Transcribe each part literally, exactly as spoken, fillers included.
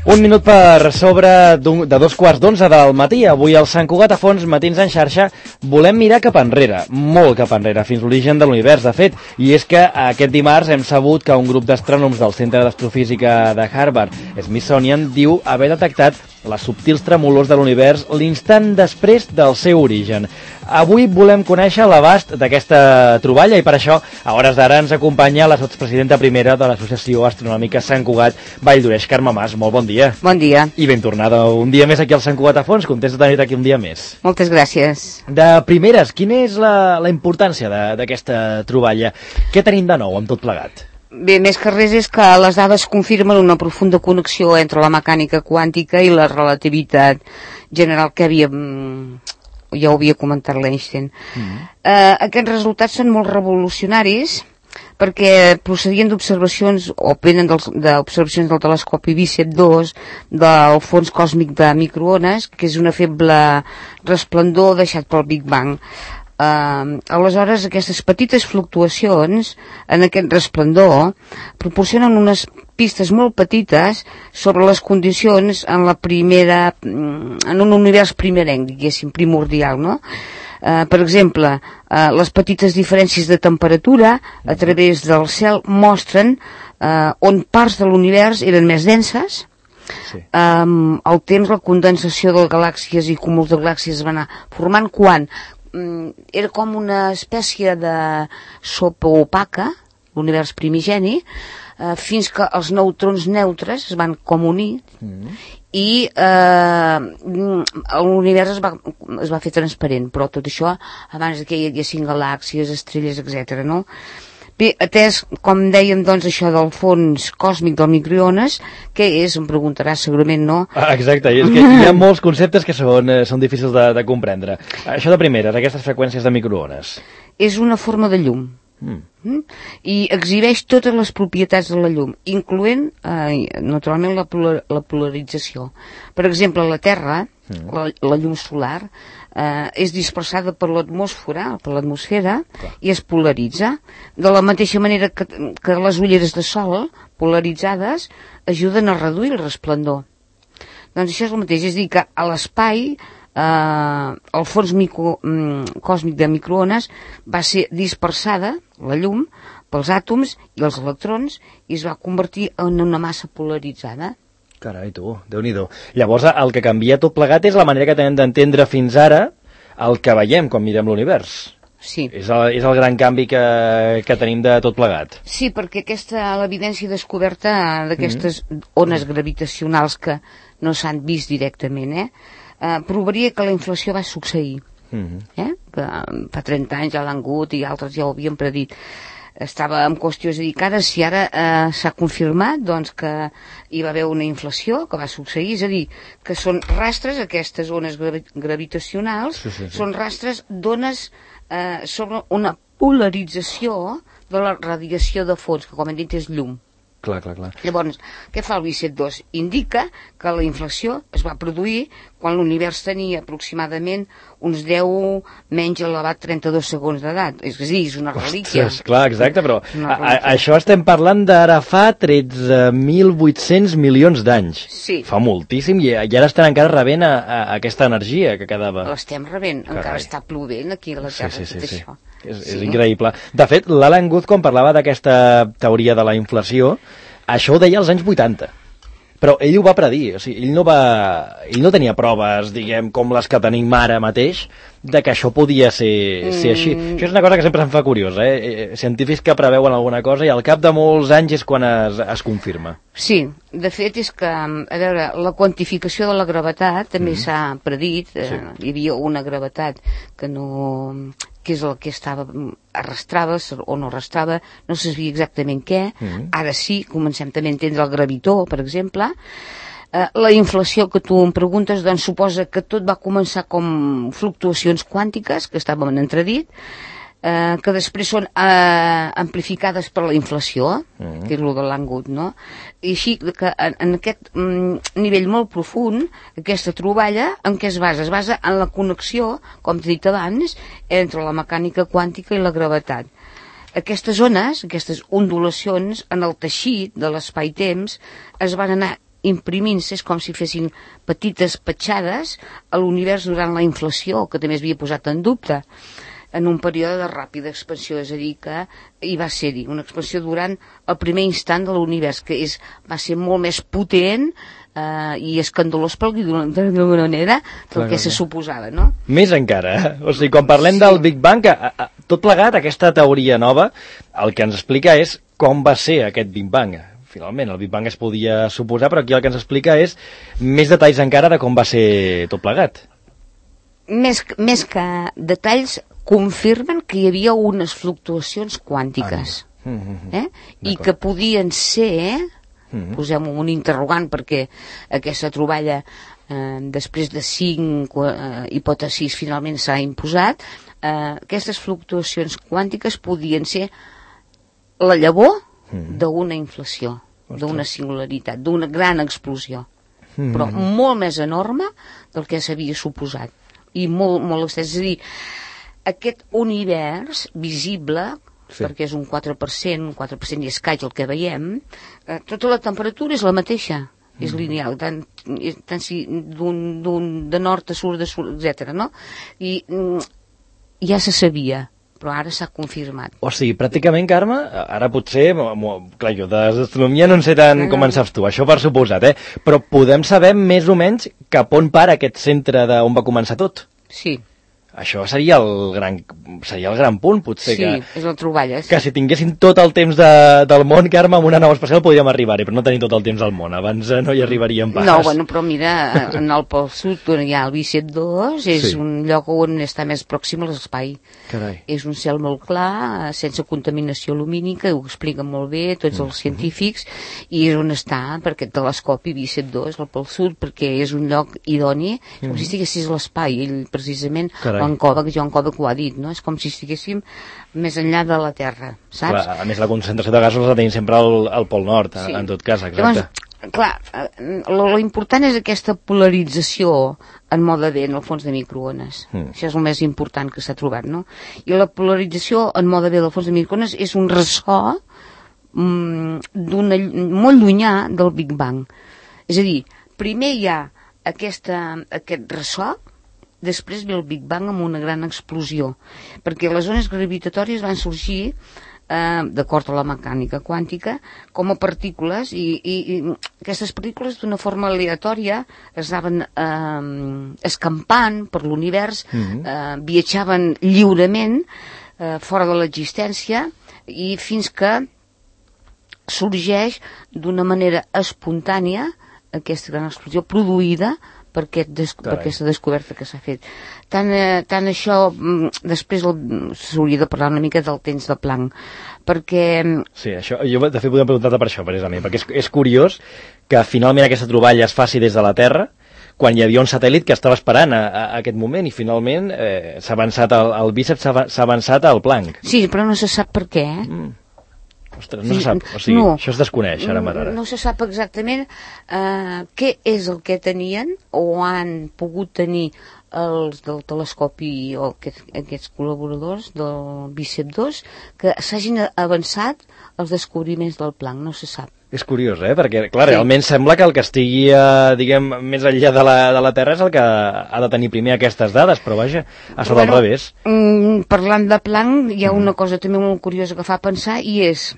Un minut per sobre de dos quarts d'onze del matí. Avui al Sant Cugat a Fons, Matins en xarxa, volem mirar cap enrere, molt cap enrere, fins l'origen de l'univers, de fet. I és que aquest dimarts hem sabut que un grup d'astrònoms del Centre d'Astrofísica de Harvard, Smithsonian, diu haver detectat les subtils tremolors de l'univers l'instant després del seu origen. Avui volem conèixer l'abast d'aquesta troballa i per això, a hores d'ara, ens acompanya la sotspresidenta primera de l'Associació Astronòmica Sant Cugat Vall d'Oreix, Carme Mas. Molt bon dia. Bon dia. I ben tornada un dia més aquí al Sant Cugat a Fons. Contents de tenir-te aquí un dia més. Moltes gràcies. De primeres, quina és la, la importància d'aquesta troballa? Què tenim de nou amb tot plegat? Bé, més que res és que les dades confirmen una profunda connexió entre la mecànica quàntica i la relativitat general que havia, ja ho havia comentat l'Einstein. Mm-hmm. eh, aquests resultats són molt revolucionaris perquè procedien d'observacions o venen d'observacions del telescopi BICEP dos del fons còsmic de microones, que és una feble resplendor deixat pel Big Bang. Uh, aleshores aquestes petites fluctuacions en aquest resplendor proporcionen unes pistes molt petites sobre les condicions en la primera en un univers primerenc, diguéssim, primordial, no? Uh, per exemple, uh, les petites diferències de temperatura a través del cel mostren uh, on parts de l'univers eren més denses. Sí. Um, al temps la condensació de galàxies i cúmuls de galàxies es va anar formant quan era com una espècie de sopa opaca, l'univers primigeni, eh, fins que els neutrons neutres es van com unir mm. i eh, l'univers es va, es va fer transparent, però tot això abans que hi haguessin galàxies, estrelles, etcètera, no? Bé, atès, com dèiem, doncs, això del fons còsmic del microones, què és? Em preguntaràs segurament, no? Ah, exacte, i és que hi ha molts conceptes que són, eh, són difícils de, de comprendre. Això de primeres, aquestes freqüències de microones. És una forma de llum. Mm. Mm? I exhibeix totes les propietats de la llum, incloent, eh, naturalment, la, polar, la polarització. Per exemple, la Terra, mm. la, la llum solar, eh, és dispersada per l'atmosfera, per l'atmosfera, i es polaritza. De la mateixa manera que, que les ulleres de sol, polaritzades, ajuden a reduir el resplendor. Doncs això és el mateix, és a dir, que a l'espai Uh, el fons micro, um, còsmic de microones va ser dispersada, la llum, pels àtoms i els electrons i es va convertir en una massa polaritzada. Carai, tu, Déu-n'hi-do. Llavors, el que canvia tot plegat és la manera que tenem d'entendre fins ara el que veiem quan mirem l'univers. Sí. És el, és el gran canvi que, que tenim de tot plegat. Sí, perquè aquesta, l'evidència descoberta d'aquestes mm-hmm. ones gravitacionals que no s'han vist directament, eh? Uh, provaria que la inflació va succeir. Mm-hmm. eh? Que fa trenta anys ja l'han hagut i altres ja ho havien predit. Estava en qüestió, és a dir, que ara, si ara uh, s'ha confirmat doncs, que hi va haver una inflació, que va succeir, és a dir, que són rastres, aquestes ones gravi gravitacionals, sí, sí, sí. són rastres d'ones uh, sobre una polarització de la radiació de fons, que com hem dit és llum. Clar, clar, clar. Llavors, què fa el BICEP dos? Indica que la inflació es va produir quan l'univers tenia aproximadament uns deu menys elevat trenta-dos segons d'edat. És a dir, és una relíquia. Ostres, clar, exacte, però a, a, això estem parlant d'ara fa tretze mil vuit-cents milions d'anys. Sí. Fa moltíssim i, i ara estan encara rebent a, a, a aquesta energia que quedava. L'estem rebent, Carai. Encara està plovent aquí a la Terra, sí, sí, tot sí, això. Sí. És, sí. és increïble. De fet, l'Alan Guth, quan parlava d'aquesta teoria de la inflació, això ho deia als anys vuitanta. Però ell ho va predir, o sigui, ell no, va, ell no tenia proves, diguem, com les que tenim ara mateix, de que això podia ser, mm. ser així. Això és una cosa que sempre em fa curiosa, eh? Científics que preveuen alguna cosa i al cap de molts anys és quan es, es confirma. Sí, de fet és que, a veure, la quantificació de la gravetat també mm. s'ha predit, eh, sí. Hi havia una gravetat que no... que és el que estava arrastrava o no arrastrava, no se sabia exactament què, mm. ara sí, comencem també a entendre el gravitó, per exemple. Eh, la inflació que tu em preguntes, doncs suposa que tot va començar com fluctuacions quàntiques, que estàvem en entredit, eh, que després són eh, amplificades per la inflació, mm. que és el de l'Angut, no? I així que en, en aquest mm, nivell molt profund, aquesta troballa, en què es basa? Es basa en la connexió, com t'he dit abans, entre la mecànica quàntica i la gravetat. Aquestes ones, aquestes ondulacions en el teixit de l'espai-temps es van anar imprimint-se, és com si fessin petites petjades a l'univers durant la inflació, que també es havia posat en dubte, en un període de ràpida expansió, és a dir, que hi va ser-hi una expansió durant el primer instant de l'univers, que és, va ser molt més potent eh, i escandalós per d'alguna manera del que se suposava, no? Més encara, eh? O sigui, quan parlem Sí. del Big Bang, a, a, tot plegat, aquesta teoria nova, el que ens explica és com va ser aquest Big Bang. Finalment, el Big Bang es podia suposar, però aquí el que ens explica és més detalls encara de com va ser tot plegat. Més, més que detalls, confirmen que hi havia unes fluctuacions quàntiques, Ah, mm -hmm. eh? I que podien ser, Mm -hmm. posem un interrogant perquè aquesta troballa eh, després de cinc eh, hipòtesis finalment s'ha imposat, eh, aquestes fluctuacions quàntiques podien ser la llavor mm. d'una inflació, d'una singularitat, d'una gran explosió, mm. però molt més enorme del que s'havia suposat i molt, molt extens. És a dir, aquest univers visible, sí. perquè és un quatre per cent, un quatre per cent i escaig el que veiem, eh, tota la temperatura és la mateixa, mm. és lineal, tant, tant si d'un, d'un, de nord a sud, de sud, etcètera, no? I mm, ja se sabia, però ara s'ha confirmat. O sigui, pràcticament, Carme, ara potser, clar, jo d'astronomia no en sé tant com en saps tu, això per suposat, eh? Però podem saber més o menys cap on para aquest centre d'on va començar tot? Sí. Això seria el gran, seria el gran punt, potser. Sí, que, és la troballa. Sí. Que si tinguéssim tot el temps de, del món, Carme, amb una nau espacial podríem arribar-hi, però no tenim tot el temps del món. Abans no hi arribaríem pas. No, bueno, però mira, en el Pol Sud, on hi ha el B set dos, és sí. un lloc on està més pròxim a l'espai. Carai. És un cel molt clar, sense contaminació lumínica, ho expliquen molt bé tots els mm. científics, i és on està, per aquest telescopi B set dos, el Pol Sud, perquè és un lloc idoni, mm. com si estiguessis a l'espai, ell precisament... Carai. Joan Kovac, Joan Kovac ho ha dit, no? És com si estiguéssim més enllà de la Terra, saps? Clar, a més, la concentració de gasos la tenim sempre al, al Pol Nord, sí. en tot cas, exacte. Llavors, clar, lo, lo important és aquesta polarització en mode B, en el fons de microones. Mm. Això és el més important que s'ha trobat, no? I la polarització en mode B del fons de microones és un ressò mm, molt llunyà del Big Bang. És a dir, primer hi ha aquesta, aquest ressò, després ve el Big Bang amb una gran explosió, perquè les ones gravitatòries van sorgir, eh, d'acord a la mecànica quàntica, com a partícules, i, i, i aquestes partícules d'una forma aleatòria es anaven eh, escampant per l'univers, mm-hmm. eh, viatjaven lliurement eh, fora de l'existència, i fins que sorgeix d'una manera espontània aquesta gran explosió produïda per, aquest des per aquesta descoberta que s'ha fet. Tant, eh, tant això, després s'hauria de parlar una mica del temps de Planck, perquè... Sí, això, jo de fet podem preguntar-te per això, precisament, perquè és, és curiós que finalment aquesta troballa es faci des de la Terra, quan hi havia un satèl·lit que estava esperant a, a, a aquest moment, i finalment eh, s'ha avançat el, el bíceps, s'ha avançat al Planck. Sí, però no se sap per què, eh? Mm. Ostres, no sí, se sap, o sigui, no, això es desconeix ara mateix. No se sap exactament uh, què és el que tenien o han pogut tenir els del telescopi o aquest, aquests col·laboradors del B set dos que s'hagin avançat els descobriments del Planck, no se sap. És curiós, eh? Perquè, clar, sí. realment sembla que el que estigui, eh, diguem, més enllà de la, de la Terra és el que ha de tenir primer aquestes dades, però vaja, ha estat bueno, al revés. Mm, parlant de Planck, hi ha una cosa també molt curiosa que fa pensar, i és,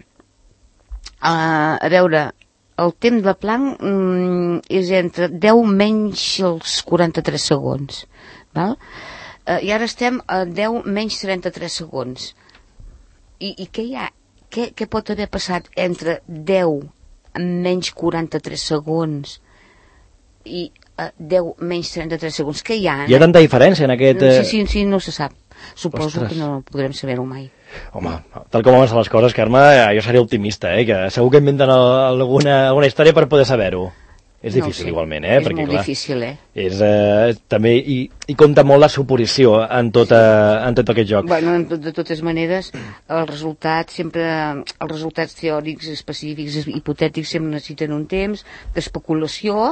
uh, a veure, el temps de Planck mm, és entre deu menys els quaranta-tres segons, val? Uh, i ara estem a deu menys trenta-tres segons. I, i què hi ha? Què, què pot haver passat entre deu menys quaranta-tres segons i uh, deu menys trenta-tres segons? Què hi ha? Hi ha tanta diferència en aquest... Sí, sí, sí, no se sap. Suposo Ostres. que no podrem saber-ho mai. Home, tal com avancen les coses, Carme, jo seré optimista, eh? Que segur que inventen alguna, alguna història per poder saber-ho. És difícil, no igualment, eh? És Perquè, molt clar, difícil, eh? És, eh, també, i, i compta molt la suposició en tot, eh, en tot aquest joc. Bueno, de totes maneres, el resultat sempre, els resultats teòrics específics, hipotètics, sempre necessiten un temps d'especulació,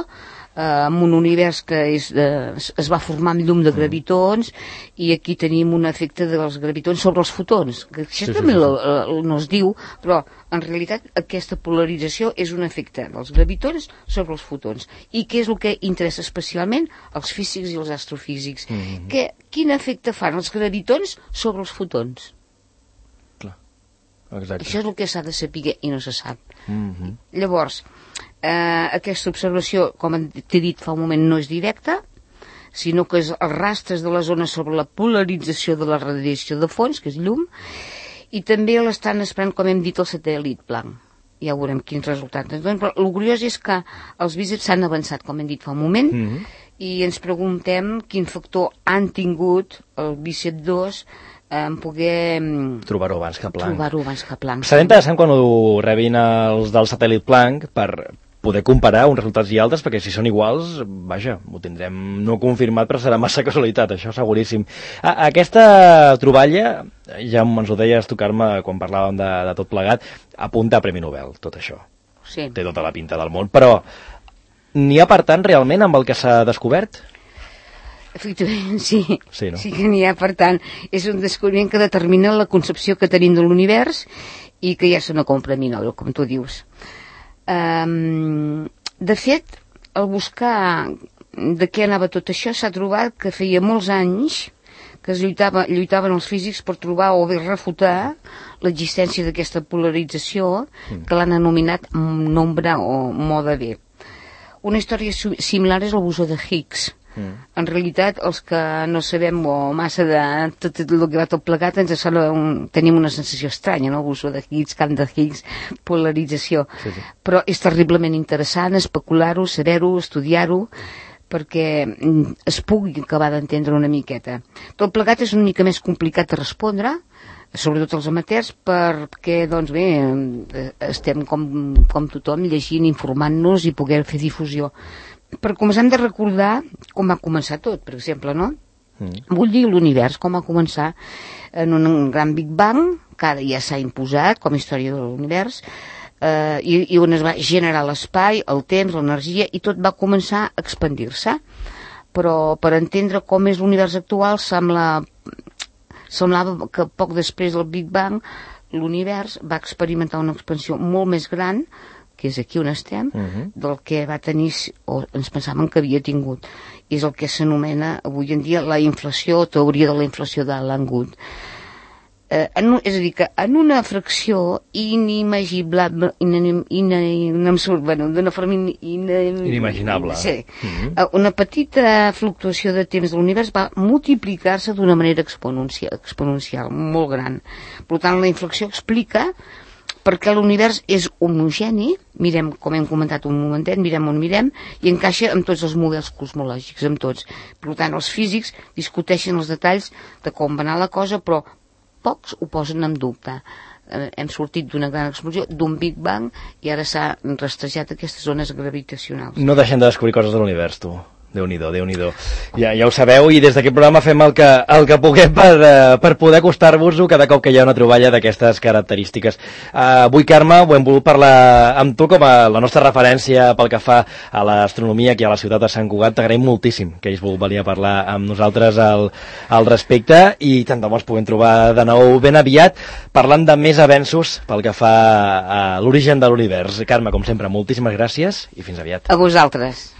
amb un univers que és, eh, es va formar amb llum de gravitons, i aquí tenim un efecte dels gravitons sobre els fotons, que això sí, també sí, sí, sí. no es diu, però en realitat aquesta polarització és un efecte dels gravitons sobre els fotons, i què és el que interessa especialment als físics i als astrofísics. Mm-hmm. que, quin efecte fan els gravitons sobre els fotons? Clar. Exacte. Això és el que s'ha de saber i no se sap. Mm-hmm. Llavors, Eh, aquesta observació, com t'he dit fa un moment, no és directa, sinó que és els rastres de les ones sobre la polarització de la radiació de fons, que és llum, i també l'estan esperant, com hem dit, el satèl·lit Planck. Ja veurem quins resultats. Doncs, però el curiós és que els visits s'han avançat, com hem dit fa un moment, mm-hmm. i ens preguntem quin factor han tingut el Visset dos en poder trobar-ho abans que Planck. Trobar-ho abans que Planck. Serà interessant quan ho rebin els del satèl·lit Planck per poder comparar uns resultats i altres, perquè si són iguals, vaja, ho tindrem no confirmat, però serà massa casualitat, això seguríssim. A, aquesta troballa, ja ens ho deies tu, Carme, quan parlàvem de, de tot plegat, apunta a Premi Nobel, tot això. Sí. Té tota la pinta del món, però n'hi ha, per tant, realment amb el que s'ha descobert? Efectivament, sí. Sí, no? Sí que n'hi ha, per tant, és un descobriment que determina la concepció que tenim de l'univers i que ja sona com un Premi Nobel, com tu dius. Um, de fet, al buscar de què anava tot això, s'ha trobat que feia molts anys que es lluitava, lluitaven els físics per trobar o bé refutar l'existència d'aquesta polarització, mm. que l'han anomenat nombre o mode B. Una història similar és el bosó de Higgs. Mm. En realitat, els que no sabem o massa de tot el que va tot plegat, ens sembla un, tenim una sensació estranya, no? El bosó de Higgs, camp de Higgs, polarització. Sí, sí. Però és terriblement interessant especular-ho, saber-ho, estudiar-ho, perquè es pugui acabar d'entendre una miqueta. Tot plegat és una mica més complicat de respondre, sobretot els amateurs, perquè, doncs bé, estem com, com tothom llegint, informant-nos i poder fer difusió. Per començar hem de recordar com va començar tot, per exemple, no? Mm. Vull dir l'univers, com va començar en un gran Big Bang, que ara ja s'ha imposat com a història de l'univers, eh, i, i on es va generar l'espai, el temps, l'energia, i tot va començar a expandir-se. Però per entendre com és l'univers actual, sembla, semblava que poc després del Big Bang l'univers va experimentar una expansió molt més gran, que és aquí on estem, uh-huh. del que va tenir, o ens pensàvem que havia tingut. És el que s'anomena avui en dia la inflació, teoria de la inflació d'Alan Guth. Eh, en, és a dir, que en una fracció inimaginable, in, in, in, bueno, d'una forma in, in, inimaginable. Sí, uh-huh. una petita fluctuació de temps de l'univers va multiplicar-se d'una manera exponencial, exponencial, molt gran. Per tant, la inflació explica perquè l'univers és homogeni, mirem, com hem comentat un momentet, mirem on mirem, i encaixa amb tots els models cosmològics, amb tots. Per tant, els físics discuteixen els detalls de com va anar la cosa, però pocs ho posen en dubte. Eh, hem sortit d'una gran explosió, d'un Big Bang, i ara s'ha rastrejat aquestes zones gravitacionals. No deixem de descobrir coses de l'univers, tu. Déu-n'hi-do, Déu-n'hi-do. Ja, ja ho sabeu, i des d'aquest programa fem el que, el que puguem per, uh, per poder acostar-vos-ho cada cop que hi ha una troballa d'aquestes característiques. Uh, avui, Carme, ho hem volgut parlar amb tu com a la nostra referència pel que fa a l'astronomia aquí a la ciutat de Sant Cugat. T'agraïm moltíssim que hagis volgut venir a parlar amb nosaltres al, al respecte, i tant de bo ens puguem trobar de nou ben aviat parlant de més avenços pel que fa a l'origen de l'univers. Carme, com sempre, moltíssimes gràcies i fins aviat. A vosaltres.